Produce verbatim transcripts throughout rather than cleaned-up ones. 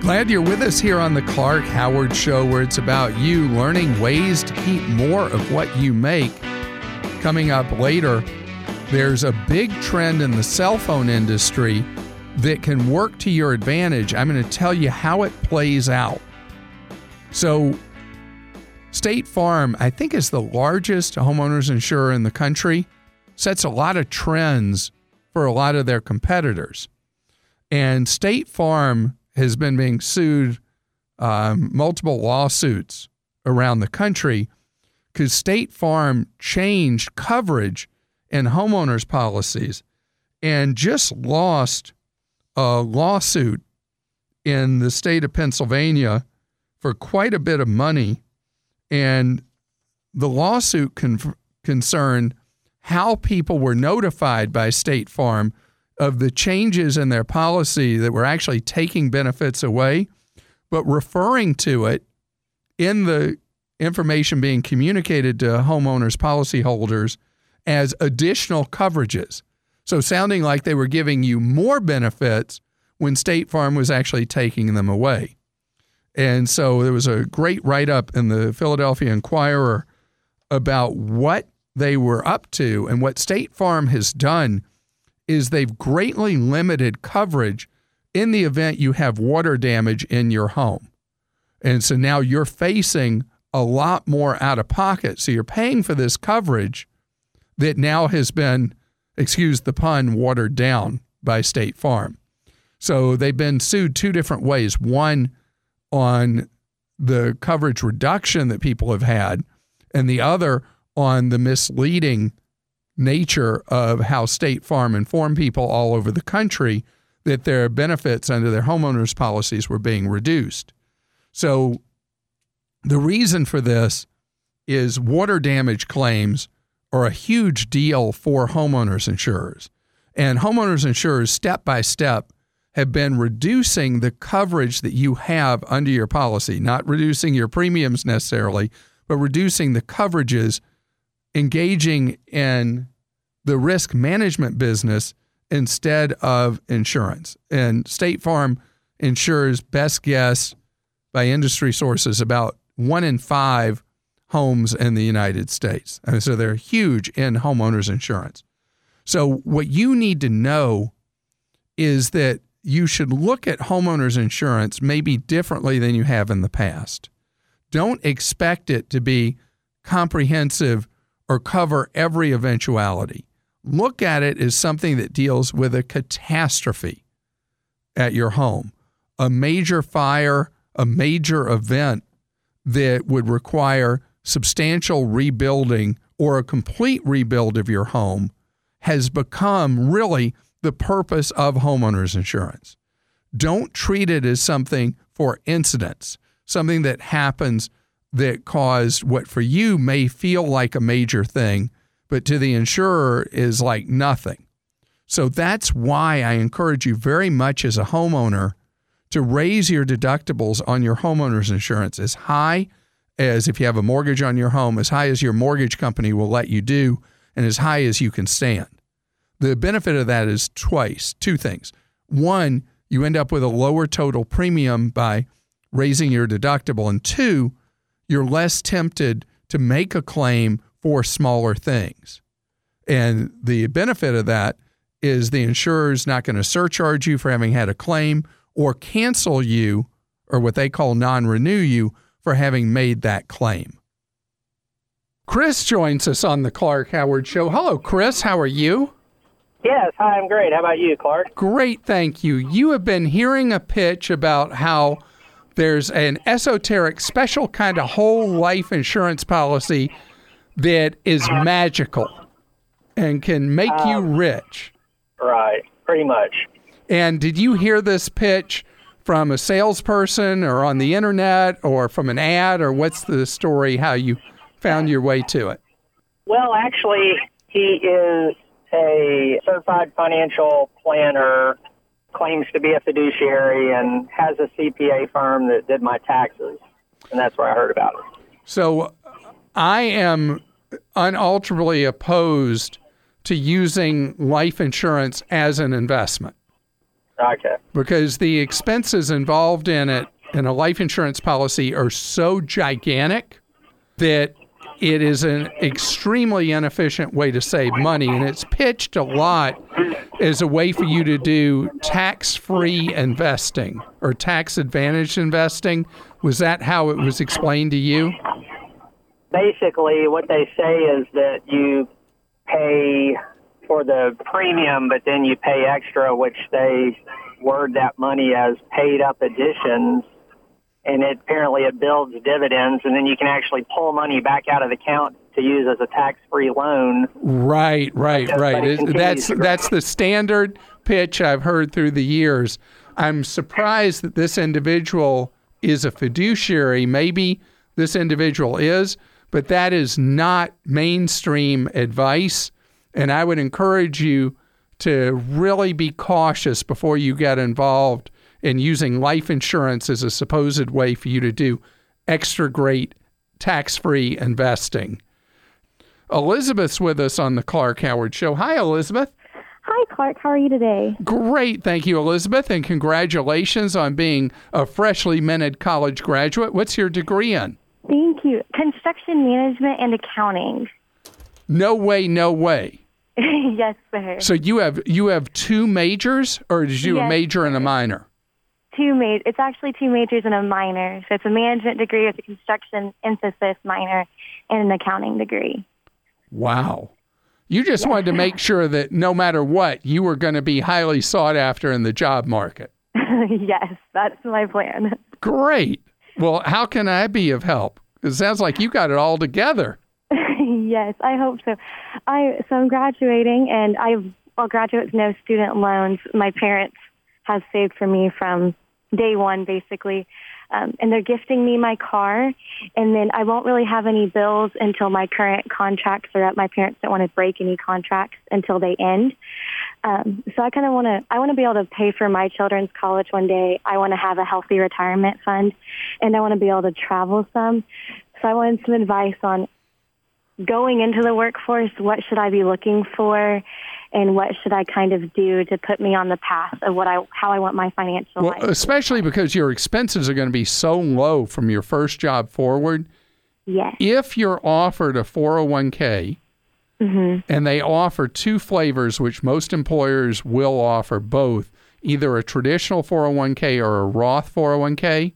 Glad you're with us here on the Clark Howard Show, where it's about you learning ways to keep more of what you make. Coming up later, there's a big trend in the cell phone industry that can work to your advantage. I'm going to tell you how it plays out. So, State Farm, I think, is the largest homeowners insurer in the country, sets a lot of trends for a lot of their competitors. And State Farm has been being sued, um, multiple lawsuits around the country because State Farm changed coverage in homeowners policies and just lost a lawsuit in the state of Pennsylvania for quite a bit of money. And the lawsuit con- concerned how people were notified by State Farm of the changes in their policy that were actually taking benefits away, but referring to it in the information being communicated to homeowners, policyholders as additional coverages. So sounding like they were giving you more benefits when State Farm was actually taking them away. And so there was a great write-up in the Philadelphia Inquirer about what they were up to, and what State Farm has done is they've greatly limited coverage in the event you have water damage in your home. And so now you're facing a lot more out of pocket. So you're paying for this coverage that now has been, excuse the pun, watered down by State Farm. So they've been sued two different ways. One on the coverage reduction that people have had, and the other on the misleading nature of how State Farm informed people all over the country that their benefits under their homeowners policies were being reduced. So the reason for this is water damage claims are a huge deal for homeowners insurers. And homeowners insurers, step by step, have been reducing the coverage that you have under your policy, not reducing your premiums necessarily, but reducing the coverages, engaging in the risk management business instead of insurance. And State Farm insures, best guess by industry sources, about one in five homes in the United States. And so they're huge in homeowners insurance. So what you need to know is that you should look at homeowners insurance maybe differently than you have in the past. Don't expect it to be comprehensive or cover every eventuality. Look at it as something that deals with a catastrophe at your home, a major fire, a major event that would require substantial rebuilding or a complete rebuild of your home has become really the purpose of homeowners insurance. Don't treat it as something for incidents, something that happens that caused what for you may feel like a major thing, but to the insurer is like nothing. So that's why I encourage you very much as a homeowner to raise your deductibles on your homeowner's insurance as high as, if you have a mortgage on your home, as high as your mortgage company will let you do, and as high as you can stand. The benefit of that is twice, two things. One, you end up with a lower total premium by raising your deductible. And two, you're less tempted to make a claim for smaller things. And the benefit of that is the insurer's not going to surcharge you for having had a claim or cancel you, or what they call non-renew you, for having made that claim. Chris joins us on the Clark Howard Show. Hello, Chris. How are you? Yes. Hi, I'm great. How about you, Clark? Great, thank you. You have been hearing a pitch about how there's an esoteric, special kind of whole life insurance policy that is magical and can make um, you rich. Right, pretty much. And did you hear this pitch from a salesperson or on the internet or from an ad, or what's the story, how you found your way to it? Well, actually, he is a certified financial planner, claims to be a fiduciary, and has a C P A firm that did my taxes. And that's where I heard about it. So I am unalterably opposed to using life insurance as an investment. Okay. Because the expenses involved in it in a life insurance policy are so gigantic that it is an extremely inefficient way to save money. And it's pitched a lot as a way for you to do tax-free investing or tax-advantaged investing. Was that how it was explained to you? Basically, what they say is that you pay for the premium, but then you pay extra, which they word that money as paid-up additions. And it, apparently it builds dividends, and then you can actually pull money back out of the account to use as a tax-free loan. Right, right, right. It, that's that's the standard pitch I've heard through the years. I'm surprised that this individual is a fiduciary. Maybe this individual is, but that is not mainstream advice. And I would encourage you to really be cautious before you get involved in using life insurance as a supposed way for you to do extra great tax-free investing. Elizabeth's with us on the Clark Howard Show. Hi, Elizabeth. Hi, Clark. How are you today? Great. Thank you, Elizabeth, and congratulations on being a freshly minted college graduate. What's your degree in? Thank you. Construction management and accounting. No way, no way. Yes, sir. So you have you have two majors, or did you Yes, a major and a minor? Two ma- It's actually two majors and a minor. So it's a management degree with a construction emphasis minor and an accounting degree. Wow. You just wanted to make sure that no matter what, you were going to be highly sought after in the job market. Yes, that's my plan. Great. Well, how can I be of help? It sounds like you got it all together. Yes, I hope so. I so I'm graduating, and I well, graduate with no student loans. My parents have saved for me from day one, basically, um, and they're gifting me my car. And then I won't really have any bills until my current contracts are up. My parents don't want to break any contracts until they end. Um, so I kind of want to. I want to be able to pay for my children's college one day. I want to have a healthy retirement fund, and I want to be able to travel some. So I wanted some advice on going into the workforce. What should I be looking for, and what should I kind of do to put me on the path of what I, how I want my financial well, life? Especially because your expenses are going to be so low from your first job forward. Yes. If you're offered a four oh one k, mm-hmm. and they offer two flavors, which most employers will offer both, either a traditional four oh one k or a Roth four oh one k,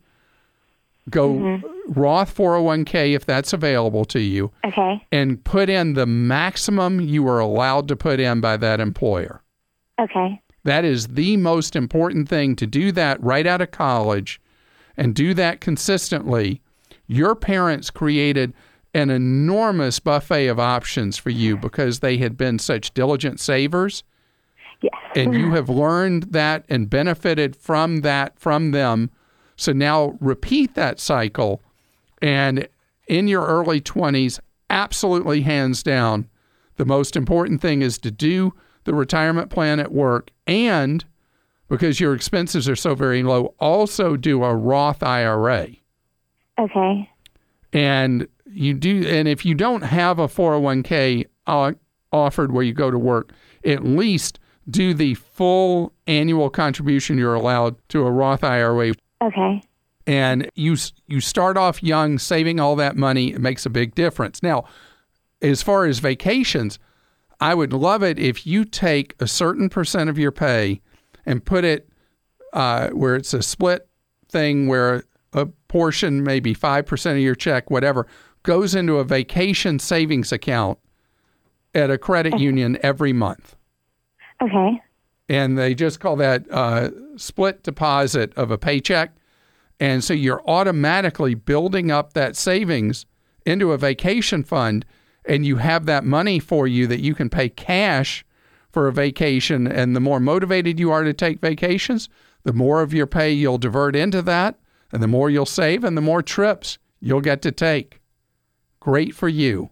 go mm-hmm. Roth four oh one k if that's available to you. Okay. And put in the maximum you are allowed to put in by that employer. Okay. That is the most important thing, to do that right out of college and do that consistently. Your parents created an enormous buffet of options for you because they had been such diligent savers. Yes. And you have learned that and benefited from that from them. So now repeat that cycle, and in your early twenties, absolutely hands down, the most important thing is to do the retirement plan at work, and because your expenses are so very low, also do a Roth I R A. Okay. And you do, and if you don't have a four oh one k uh, offered where you go to work, at least do the full annual contribution you're allowed to a Roth I R A. Okay. And you you start off young, saving all that money. It makes a big difference. Now, as far as vacations, I would love it if you take a certain percent of your pay and put it uh, where it's a split thing, where a portion, maybe five percent of your check, whatever, goes into a vacation savings account at a credit okay. union every month. Okay. And they just call that uh, split deposit of a paycheck. And so you're automatically building up that savings into a vacation fund, and you have that money for you that you can pay cash for a vacation. And the more motivated you are to take vacations, the more of your pay you'll divert into that, and the more you'll save, and the more trips you'll get to take. Great for you.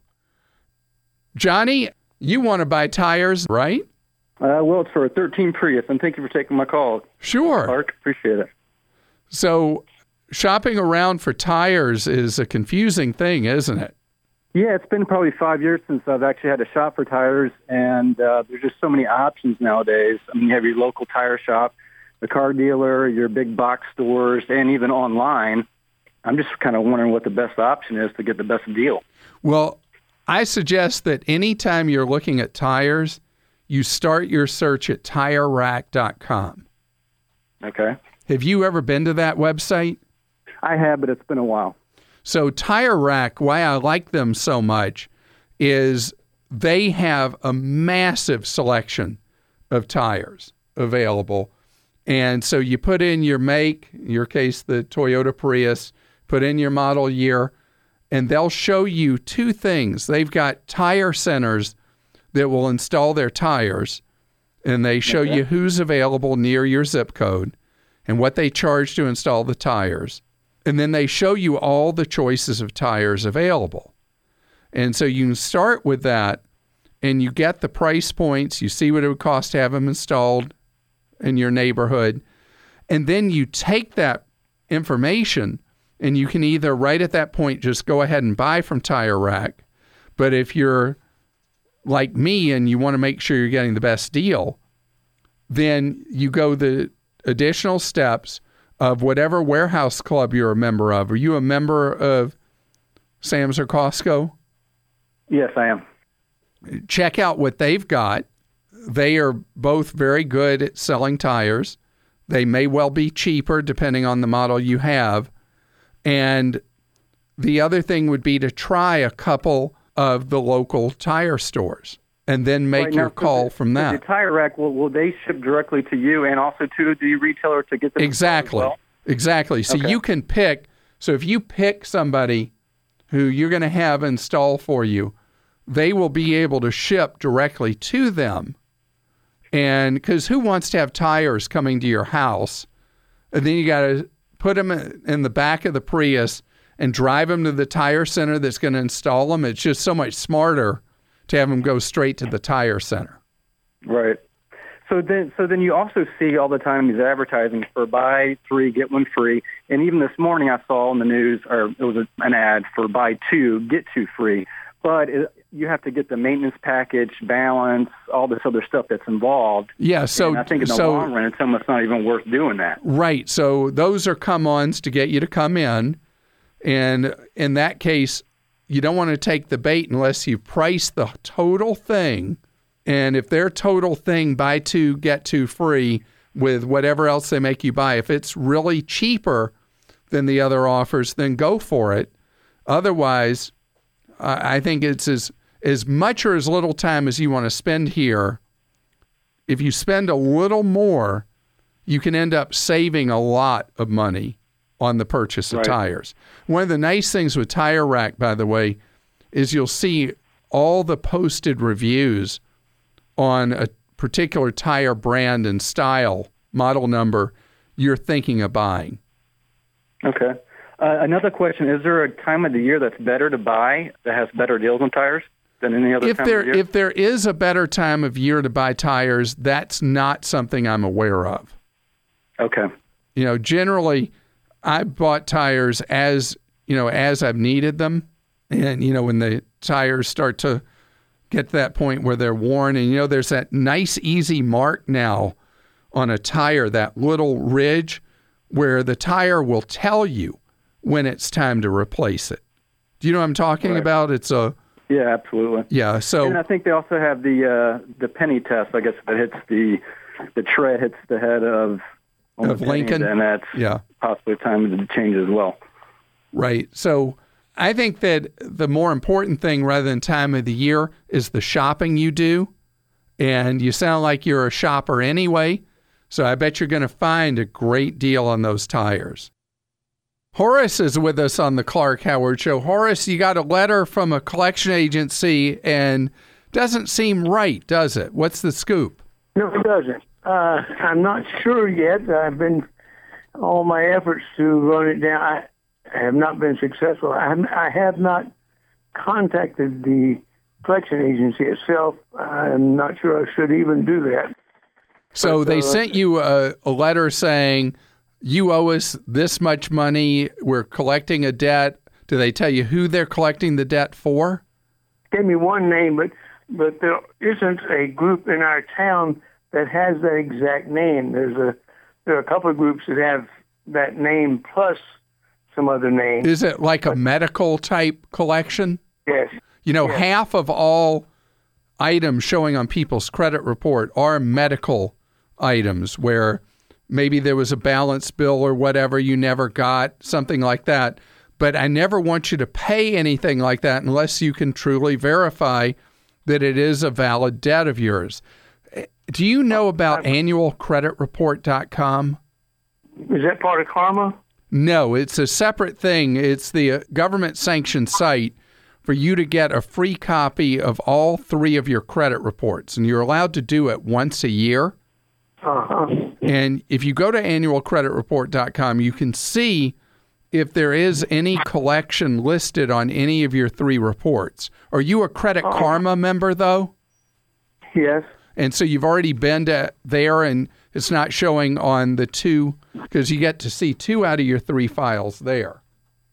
Johnny, you want to buy tires, right? Uh, well, it's for a thirteen Prius, and thank you for taking my call. Sure. Clark, appreciate it. So shopping around for tires is a confusing thing, isn't it? Yeah, it's been probably five years since I've actually had to shop for tires, and uh, there's just so many options nowadays. I mean, you have your local tire shop, the car dealer, your big box stores, and even online. I'm just kind of wondering what the best option is to get the best deal. Well, I suggest that anytime you're looking at tires, you start your search at tire rack dot com. Okay. Have you ever been to that website? I have, but it's been a while. So Tire Rack, why I like them so much is they have a massive selection of tires available. And so you put in your make, in your case, the Toyota Prius, put in your model year, and they'll show you two things. They've got tire centers that will install their tires, and they show okay. you who's available near your zip code and what they charge to install the tires. And then they show you all the choices of tires available. And so you can start with that, and you get the price points. You see what it would cost to have them installed in your neighborhood. And then you take that information, and you can either right at that point just go ahead and buy from Tire Rack. But if you're like me and you want to make sure you're getting the best deal, then you go the additional steps of whatever warehouse club you're a member of. Are you a member of Sam's or Costco? Yes, I am. Check out what they've got. They are both very good at selling tires. They may well be cheaper depending on the model you have. And the other thing would be to try a couple of the local tire stores and then make right, your now, call so from that. The Tire Rack, will, will they ship directly to you and also to the retailer to get them? Exactly. As well? Exactly. So okay. you can pick. So if you pick somebody who you're going to have install for you, they will be able to ship directly to them. And because who wants to have tires coming to your house, and then you got to put them in the back of the Prius and drive them to the tire center that's going to install them? It's just so much smarter to have them go straight to the tire center. Right. So then, so then you also see all the time these advertising for buy three, get one free. And even this morning I saw in the news, or it was a, an ad for buy two, get two free. But it, you have to get the maintenance package, balance, all this other stuff that's involved. Yeah, so and I think in the so, long run, it's almost not even worth doing that. Right. So those are come-ons to get you to come in. And in that case, you don't want to take the bait unless you price the total thing. And if their total thing, buy two, get two free with whatever else they make you buy, if it's really cheaper than the other offers, then go for it. Otherwise, I think it's as, as much or as little time as you want to spend here. If you spend a little more, you can end up saving a lot of money on the purchase of right. tires. One of the nice things with Tire Rack, by the way, is you'll see all the posted reviews on a particular tire brand and style, model number you're thinking of buying. Okay. Uh, another question, is there a time of the year that's better to buy that has better deals on tires than any other if time there, of the year? If there is a better time of year to buy tires, that's not something I'm aware of. Okay. You know, generally, I bought tires as, you know, as I've needed them. And, you know, when the tires start to get to that point where they're worn, and, you know, there's that nice, easy mark now on a tire, that little ridge where the tire will tell you when it's time to replace it. Do you know what I'm talking right. about? It's a yeah, absolutely. Yeah, so and I think they also have the uh, the penny test. I guess that hits the the tread hits the head of of Lincoln, and that's yeah. possibly time to change as well. Right. So I think that the more important thing, rather than time of the year, is the shopping you do. And you sound like you're a shopper anyway, so I bet you're going to find a great deal on those tires. Horace is with us on the Clark Howard Show. Horace, you got a letter from a collection agency and doesn't seem right, does it? What's the scoop? No, it doesn't. Uh, I'm not sure yet. I've been, all my efforts to run it down, I have not been successful. I, I have not contacted the collection agency itself. I'm not sure I should even do that. So but, they uh, sent you a, a letter saying, you owe us this much money, we're collecting a debt. Do they tell you who they're collecting the debt for? Gave me one name, but but there isn't a group in our town that has that exact name. There's a there are a couple of groups that have that name plus some other name. Is it like a medical type collection? Yes. You know, yes. half of all items showing on people's credit report are medical items where maybe there was a balance bill or whatever you never got, something like that. But I never want you to pay anything like that unless you can truly verify that it is a valid debt of yours. Do you know about annual credit report dot com? Is that part of Karma? No, it's a separate thing. It's the government-sanctioned site for you to get a free copy of all three of your credit reports, and you're allowed to do it once a year. Uh-huh. And if you go to annual credit report dot com, you can see if there is any collection listed on any of your three reports. Are you a Credit uh-huh. Karma member, though? Yes. And so you've already been to there, and it's not showing on the two, because you get to see two out of your three files there.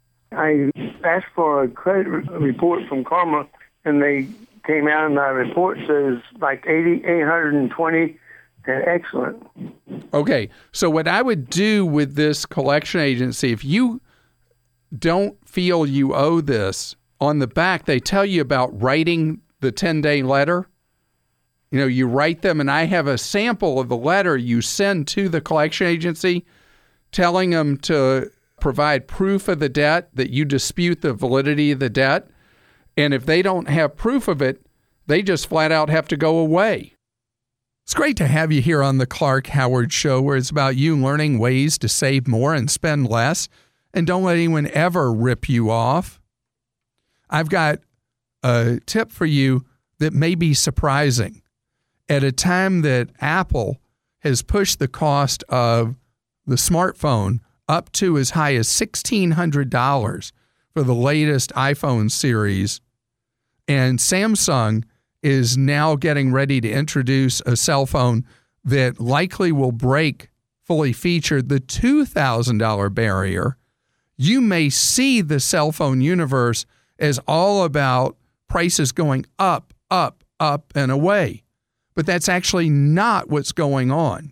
I asked for a credit report from Karma, and they came out, and my report says like eighty, eight hundred twenty, and excellent. Okay, so what I would do with this collection agency, if you don't feel you owe this, on the back they tell you about writing the ten-day letter. You know, you write them, and I have a sample of the letter you send to the collection agency telling them to provide proof of the debt, that you dispute the validity of the debt. And if they don't have proof of it, they just flat out have to go away. It's great to have you here on the Clark Howard Show, where it's about you learning ways to save more and spend less. And don't let anyone ever rip you off. I've got a tip for you that may be surprising. At a time that Apple has pushed the cost of the smartphone up to as high as sixteen hundred dollars for the latest iPhone series, and Samsung is now getting ready to introduce a cell phone that likely will break, fully featured, the two thousand dollars barrier, you may see the cell phone universe as all about prices going up, up, up, and away. But that's actually not what's going on.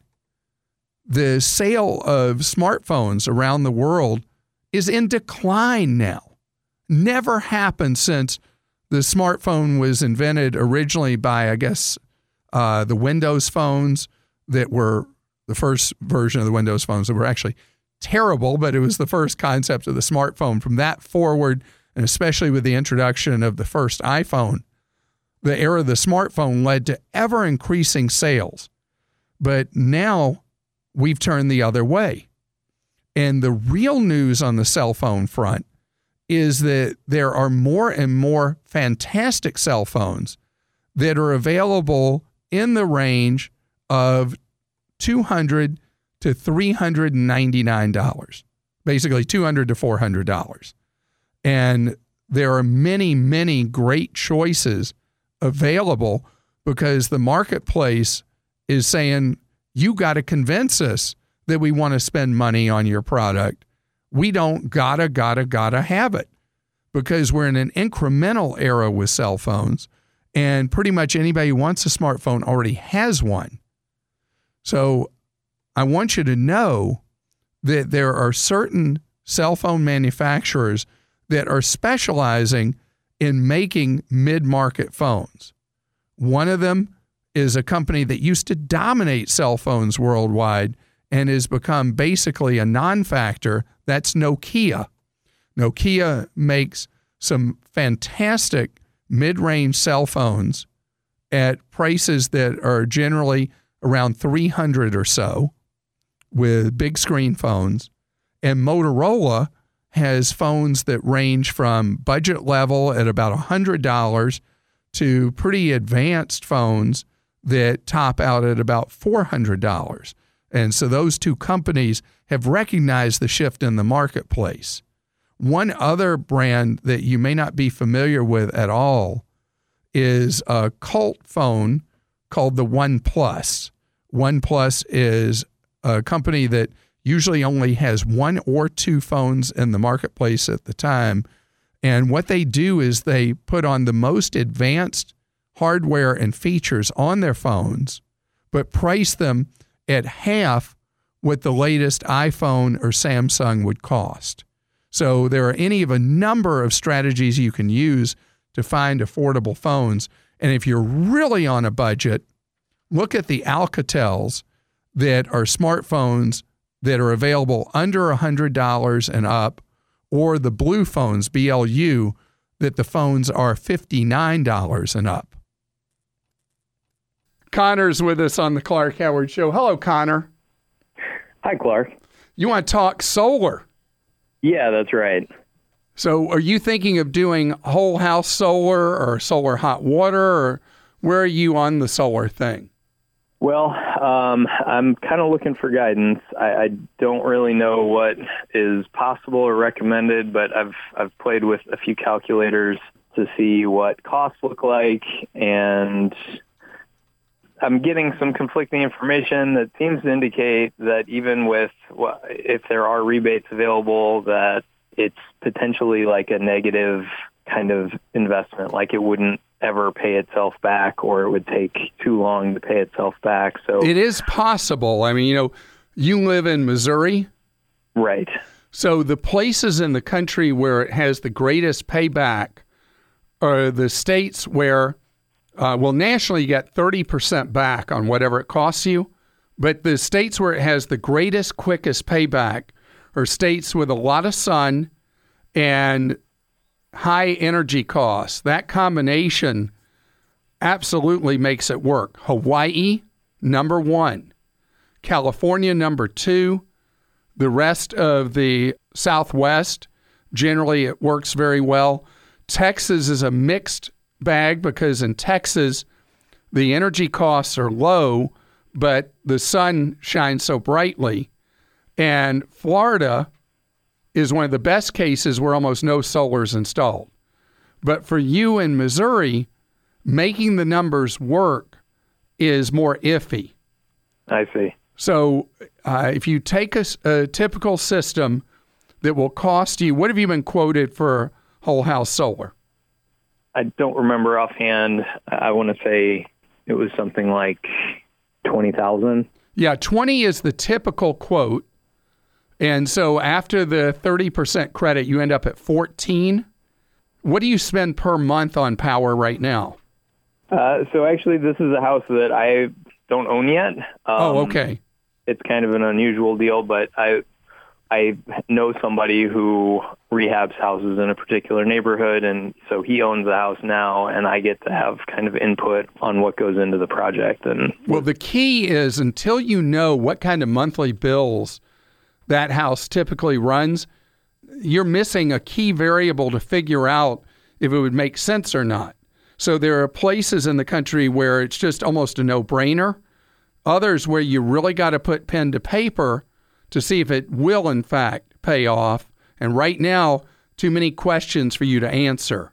The sale of smartphones around the world is in decline now. Never happened since the smartphone was invented originally by, I guess, uh, the Windows phones that were the first version of the Windows phones that were actually terrible, but it was the first concept of the smartphone. From that forward, and especially with the introduction of the first iPhone, the era of the smartphone led to ever-increasing sales. But now we've turned the other way. And the real news on the cell phone front is that there are more and more fantastic cell phones that are available in the range of two hundred dollars to three hundred ninety-nine dollars, basically two hundred dollars to four hundred dollars. And there are many, many great choices available because the marketplace is saying, you got to convince us that we want to spend money on your product. We don't gotta, gotta, gotta have it, because we're in an incremental era with cell phones, and pretty much anybody who wants a smartphone already has one. So I want you to know that there are certain cell phone manufacturers that are specializing in making mid-market phones. One of them is a company that used to dominate cell phones worldwide and has become basically a non-factor. That's Nokia. Nokia makes some fantastic mid-range cell phones at prices that are generally around three hundred dollars or so, with big screen phones. And Motorola has phones that range from budget level at about one hundred dollars to pretty advanced phones that top out at about four hundred dollars. And so those two companies have recognized the shift in the marketplace. One other brand that you may not be familiar with at all is a cult phone called the OnePlus. OnePlus is a company that usually only has one or two phones in the marketplace at the time. And what they do is they put on the most advanced hardware and features on their phones, but price them at half what the latest iPhone or Samsung would cost. So there are any of a number of strategies you can use to find affordable phones. And if you're really on a budget, look at the Alcatels that are smartphones that are available under one hundred dollars and up, or the Blue phones, B L U, that the phones are fifty-nine dollars and up. Connor's with us on the Clark Howard Show. Hello, Connor. Hi, Clark. You want to talk solar? Yeah, that's right. So are you thinking of doing whole house solar or solar hot water, or where are you on the solar thing? Well, um, I'm kind of looking for guidance. I, I don't really know what is possible or recommended, but I've I've played with a few calculators to see what costs look like, and I'm getting some conflicting information that seems to indicate that even with, well, if there are rebates available, that it's potentially like a negative kind of investment, like it wouldn't ever pay itself back, or it would take too long to pay itself back. So it is possible. I mean, you know, you live in Missouri. Right. So the places in the country where it has the greatest payback are the states where, uh, well, nationally you get thirty percent back on whatever it costs you. But the states where it has the greatest, quickest payback are states with a lot of sun and high energy costs. That combination absolutely makes it work. Hawaii, number one. California, number two. The rest of the Southwest, generally it works very well. Texas is a mixed bag because in Texas, the energy costs are low, but the sun shines so brightly. And Florida is one of the best cases where almost no solar is installed. But for you in Missouri, making the numbers work is more iffy. I see. So uh, if you take a, a typical system that will cost you, what have you been quoted for whole house solar? I don't remember offhand. I want to say it was something like twenty thousand dollars. Yeah, twenty is the typical quote. And so after the thirty percent credit, you end up at fourteen. What do you spend per month on power right now? Uh, so actually, this is a house that I don't own yet. Um, oh, okay. It's kind of an unusual deal, but I I know somebody who rehabs houses in a particular neighborhood, and so he owns the house now, and I get to have kind of input on what goes into the project. And well, the key is until you know what kind of monthly bills that house typically runs, you're missing a key variable to figure out if it would make sense or not. So there are places in the country where it's just almost a no-brainer. Others where you really got to put pen to paper to see if it will, in fact, pay off. And right now, too many questions for you to answer.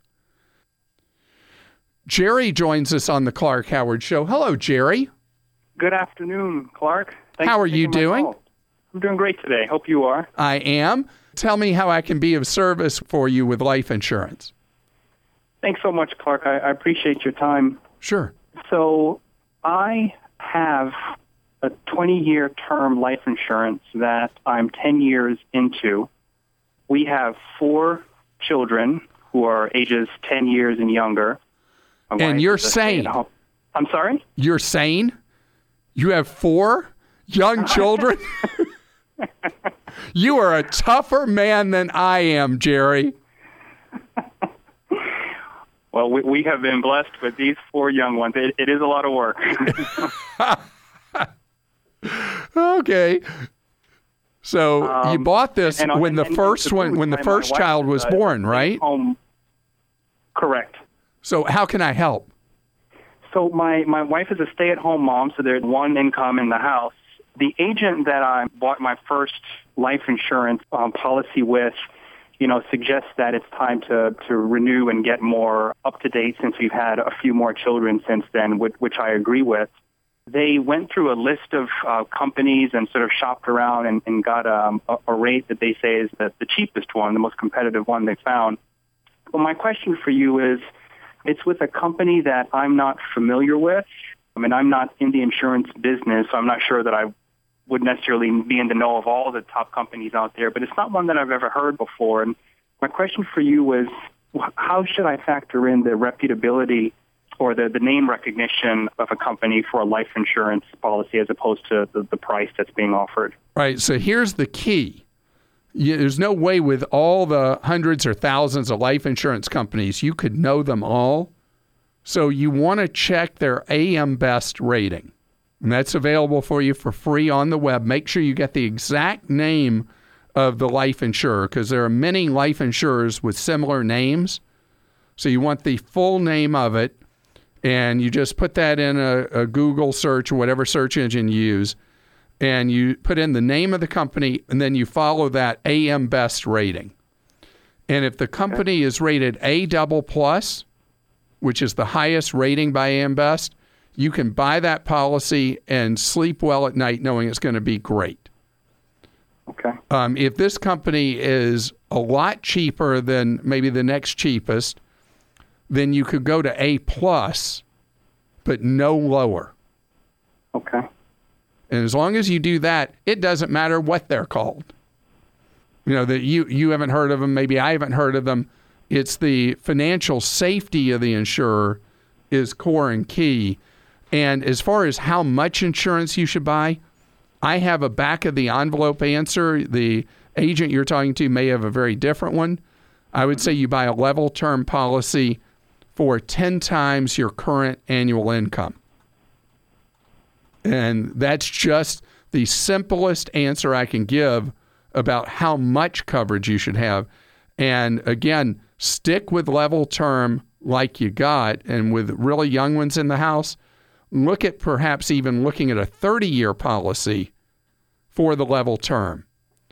Jerry joins us on the Clark Howard Show. Hello, Jerry. Good afternoon, Clark. Thanks how are you doing? Call. I'm doing great today. Hope you are. I am. Tell me how I can be of service for you with life insurance. Thanks so much, Clark. I, I appreciate your time. Sure. So I have a twenty-year term life insurance that I'm ten years into. We have four children who are ages ten years and younger. My and you're sane. I'm sorry? You're sane? You have four young children? You are a tougher man than I am, Jerry. Well, we, we have been blessed with these four young ones. It, it is a lot of work. Okay. So um, you bought this and, when and, the and, first and one, when the my, first my child was uh, born, right? Home. Correct. So how can I help? So my, my wife is a stay-at-home mom, so there's one income in the house. The agent that I bought my first life insurance um, policy with, you know, suggests that it's time to, to renew and get more up-to-date since we've had a few more children since then, which, which I agree with. They went through a list of uh, companies and sort of shopped around and, and got um, a, a rate that they say is the, the cheapest one, the most competitive one they found. Well, my question for you is, it's with a company that I'm not familiar with. I mean, I'm not in the insurance business, so I'm not sure that I would necessarily be in the know of all the top companies out there, but it's not one that I've ever heard before. And my question for you was, how should I factor in the reputability or the, the name recognition of a company for a life insurance policy as opposed to the, the price that's being offered? Right. So here's the key. You, there's no way with all the hundreds or thousands of life insurance companies you could know them all. So you want to check their A M Best rating. And that's available for you for free on the web. Make sure you get the exact name of the life insurer, because there are many life insurers with similar names. So you want the full name of it, and you just put that in a, a Google search or whatever search engine you use, and you put in the name of the company, and then you follow that A M Best rating. And if the company okay. is rated A double plus, which is the highest rating by A M Best, you can buy that policy and sleep well at night knowing it's going to be great. Okay. Um, if this company is a lot cheaper than maybe the next cheapest, then you could go to A plus, but no lower. Okay. And as long as you do that, it doesn't matter what they're called. You know, that you, you haven't heard of them, maybe I haven't heard of them. It's the financial safety of the insurer is core and key. And as far as how much insurance you should buy, I have a back of the envelope answer. The agent you're talking to may have a very different one. I would say you buy a level term policy for ten times your current annual income. And that's just the simplest answer I can give about how much coverage you should have. And again, stick with level term like you got. And with really young ones in the house, look at perhaps even looking at a thirty-year policy for the level term.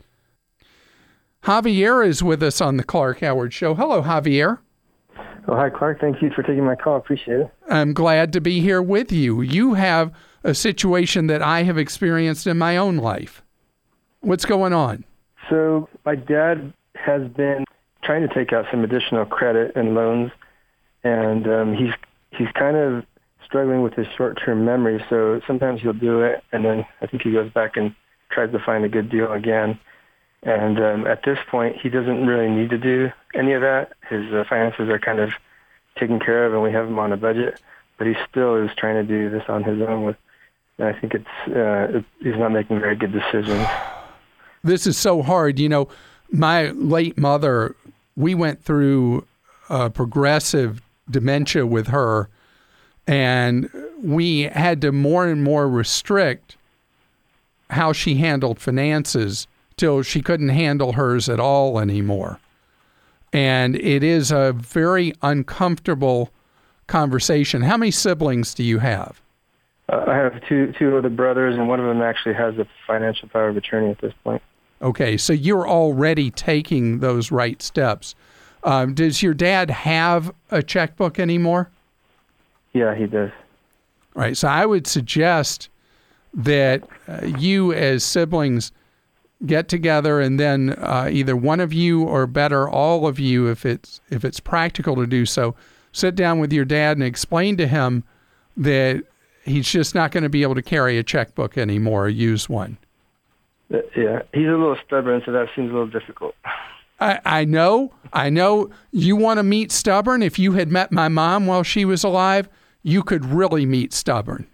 Javier is with us on the Clark Howard Show. Hello, Javier. Oh, hi, Clark. Thank you for taking my call. Appreciate it. I'm glad to be here with you. You have a situation that I have experienced in my own life. What's going on? So my dad has been trying to take out some additional credit and loans, and um, he's he's kind of struggling with his short-term memory. So sometimes he'll do it, and then I think he goes back and tries to find a good deal again. And um, at this point, he doesn't really need to do any of that. His uh, finances are kind of taken care of, and we have him on a budget. But he still is trying to do this on his own. With, and I think it's uh, it, he's not making very good decisions. This is so hard. You know, my late mother, we went through uh, progressive dementia with her, and we had to more and more restrict how she handled finances till she couldn't handle hers at all anymore. And it is a very uncomfortable conversation. How many siblings do you have? Uh, I have two two other brothers, and one of them actually has a financial power of attorney at this point. Okay, so you're already taking those right steps. Um, does your dad have a checkbook anymore? Yeah, he does. All right, so I would suggest that uh, you as siblings get together, and then uh, either one of you, or better, all of you, if it's if it's practical to do so, sit down with your dad and explain to him that he's just not going to be able to carry a checkbook anymore or use one. Uh, yeah, he's a little stubborn, so that seems a little difficult. I, I know, I know you want to meet stubborn. If you had met my mom while she was alive, you could really meet stubborn.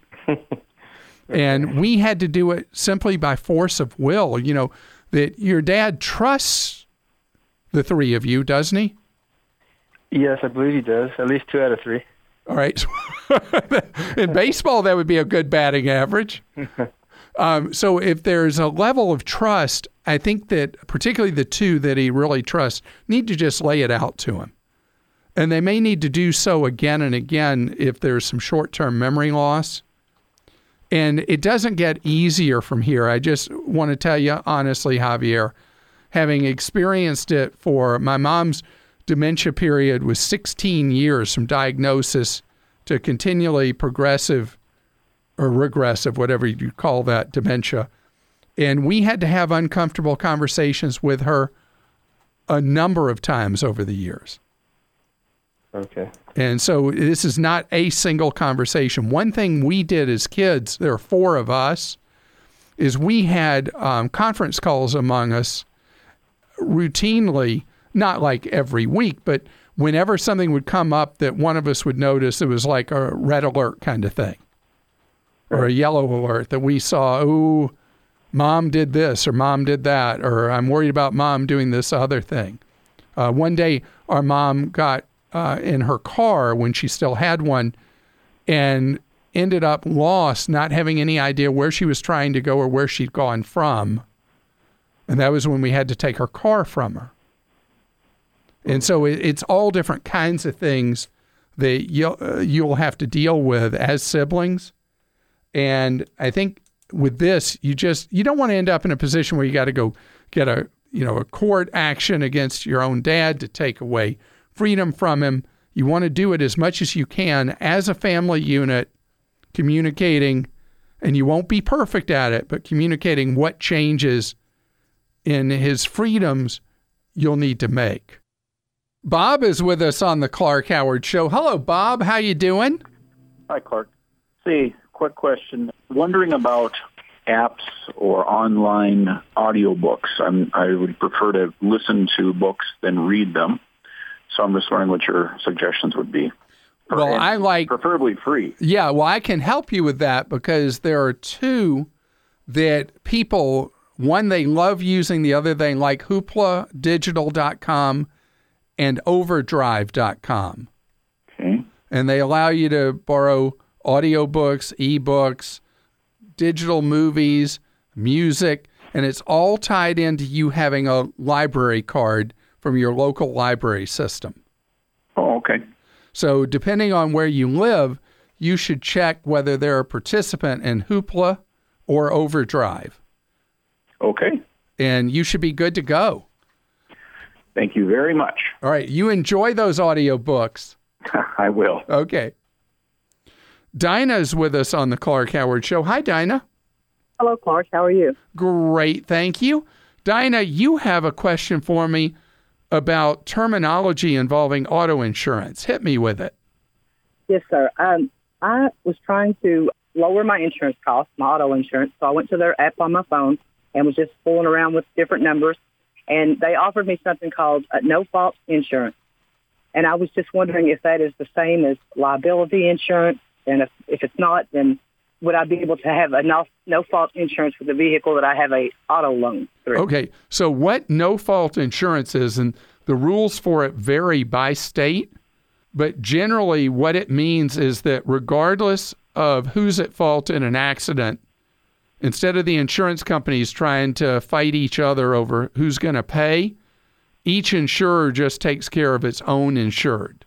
And we had to do it simply by force of will. You know, that your dad trusts the three of you, doesn't he? Yes, I believe he does. At least two out of three. All right. In baseball, that would be a good batting average. Um, so if there's a level of trust, I think that particularly the two that he really trusts need to just lay it out to him. And they may need to do so again and again if there's some short-term memory loss. And it doesn't get easier from here. I just want to tell you honestly, Javier, having experienced it for my mom's dementia period was sixteen years from diagnosis to continually progressive or regressive, whatever you call that, dementia. And we had to have uncomfortable conversations with her a number of times over the years. Okay. And so this is not a single conversation. One thing we did as kids, there are four of us, is we had um, conference calls among us routinely, not like every week, but whenever something would come up that one of us would notice, it was like a red alert kind of thing or a yellow alert that we saw, ooh, mom did this or mom did that, or I'm worried about mom doing this other thing. Uh, one day, our mom got uh, in her car when she still had one and ended up lost, not having any idea where she was trying to go or where she'd gone from. And that was when we had to take her car from her. And so it, it's all different kinds of things that you'll, uh, you'll have to deal with as siblings. And I think with this, you just, you don't want to end up in a position where you got to go get a, you know, a court action against your own dad to take away freedom from him. You want to do it as much as you can as a family unit, communicating, and you won't be perfect at it, but communicating what changes in his freedoms you'll need to make. Bob is with us on the Clark Howard Show. Hello, Bob. How you doing? Hi, Clark. See, quick question. Wondering about apps or online audiobooks. I'm, I would prefer to listen to books than read them. So I'm just wondering what your suggestions would be. Well, I like... Preferably free. Yeah, well, I can help you with that because there are two that people, one they love using, the other they like, hoopla digital dot com and overdrive dot com. Okay. And they allow you to borrow audiobooks, ebooks, digital movies, music, and it's all tied into you having a library card from your local library system. Oh, okay. So depending on where you live, you should check whether they're a participant in Hoopla or Overdrive. Okay. And you should be good to go. Thank you very much. All right. You enjoy those audiobooks. I will. Okay. Dinah's with us on the Clark Howard Show. Hi, Dinah. Hello, Clark. How are you? Great. Thank you. Dinah, you have a question for me about terminology involving auto insurance. Hit me with it. Yes, sir. Um, I was trying to lower my insurance costs, my auto insurance, so I went to their app on my phone and was just fooling around with different numbers, and they offered me something called uh, no-fault insurance. And I was just wondering if that is the same as liability insurance, and if, if it's not, then would I be able to have a no, no-fault insurance for the vehicle that I have a auto loan through? Okay, so what no-fault insurance is, and the rules for it vary by state, but generally what it means is that regardless of who's at fault in an accident, instead of the insurance companies trying to fight each other over who's going to pay, each insurer just takes care of its own insured.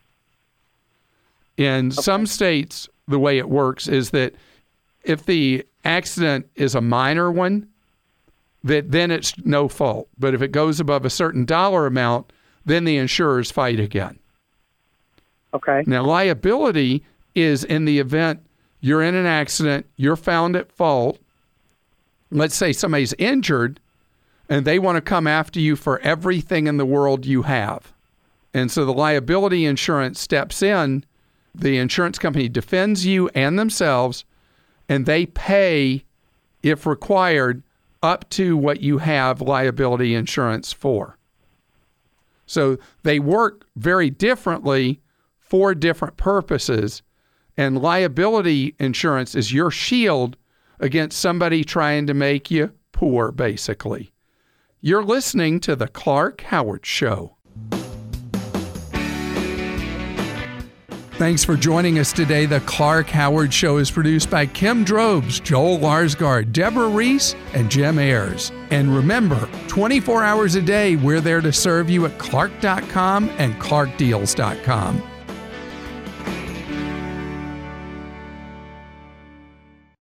In okay. some states, the way it works is that if the accident is a minor one, that then it's no fault. But if it goes above a certain dollar amount, then the insurers fight again. Okay. Now, liability is in the event you're in an accident, you're found at fault. Let's say somebody's injured, and they want to come after you for everything in the world you have. And so the liability insurance steps in. The insurance company defends you and themselves, and they pay, if required, up to what you have liability insurance for. So they work very differently for different purposes, and liability insurance is your shield against somebody trying to make you poor, basically. You're listening to The Clark Howard Show. Thanks for joining us today. The Clark Howard Show is produced by Kim Drobes, Joel Larsgaard, Deborah Reese, and Jim Ayers. And remember, twenty-four hours a day, we're there to serve you at clark dot com and clark deals dot com.